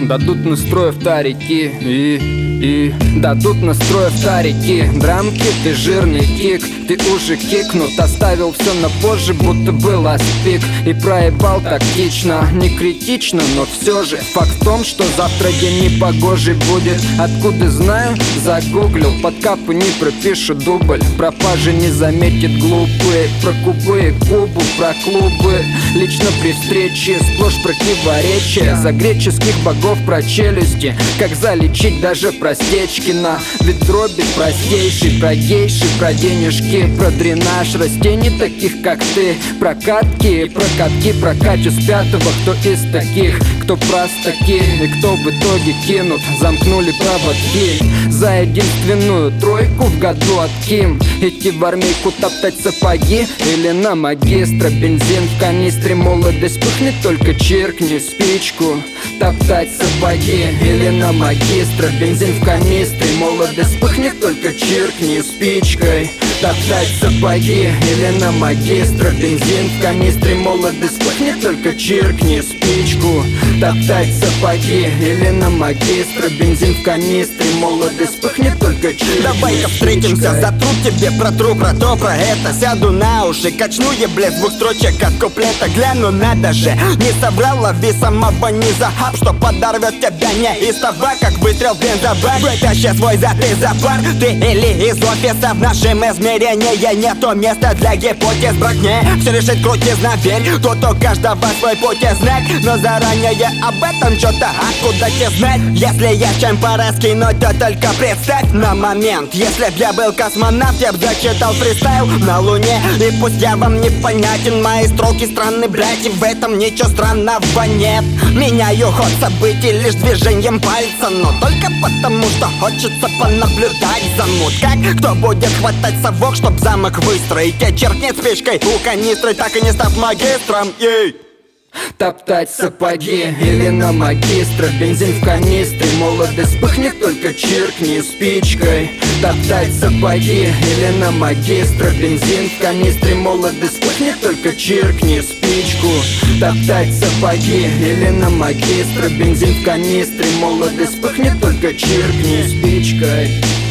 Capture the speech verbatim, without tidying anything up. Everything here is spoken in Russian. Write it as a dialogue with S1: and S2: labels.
S1: дадут настроев тарики и, и дадут настроев тарики. Драмки, ты жирный кик, ты уже кикнут. Оставил все на позже, будто был аспик. И проебал тактично, не критично, но все же факт в том, что завтра день непогожий будет. Откуда знаю? Загуглил, под капы не пропишу дубль. Пропажи не заметит глупые. Про кубы и кубу, про клубы. Лично при встрече сплошь противоречия. За греческих богов про челюсти. Как залечить даже простечки на вид дроби простейший. Про гейши, про денежки, про дренаж растений таких как ты. Про катки, про катки, про Катю с пятого. Кто из таких, кто простаки и кто в итоге кинут. Замкнули проводки за единственную тройку в году от Ким. Идти в армейку топтать сапоги или на магистра. Бензин в канистре, молодость пыхнет, только чиркни спичку. Топтать сапоги или на магистра. Бензин в канистре, молодость пыхнет, только чиркни спичкой. Топтать сапоги или на магистра. Бензин в канистре, молодость пыхнет, только чиркни спичку. Топтать сапоги или на магистра. Бензин в канистре, молодость пыхнет, только чиркни.
S2: Давай-ка встретимся, затру тебе протру про то, про это. Сяду на уши, качну ебле двух строчек от куплета. Гляну, надо же, не собрал, лови самого низа хап, что подорвет тебя не из того, как выстрел в бензобак. Вытащи свой затый запар, ты или из офиса. В нашем измерении нету места для гипотез. Бракне, все решить крутизна, верь. Тут у каждого свой путь и знак, но заранее об этом что-то откуда тебе знать? Если я чем пораскинуть, то только представь на момент. Если б я был космонавт, я б зачитал фристайл на Луне. И пусть я вам непонятен, мои строки странны, блядь, и в этом ничего странного нет. Меняю ход событий лишь движением пальца, но только потому, что хочется понаблюдать за мут. Как кто будет хватать совок, чтоб замок выстроить? Я черкнет спичкой у канистры, так и не став магистром. Ей!
S1: Топтать сапоги или на магистра. Бензин в канистре, молодость пыхнет, только чиркни спичкой. Топтать сапоги или на магистра. Бензин в канистре, молодость пыхнет, только чиркни спичку. Топтать сапоги или на магистра. Бензин в канистре, молодость пыхнет, только чиркни спичкой.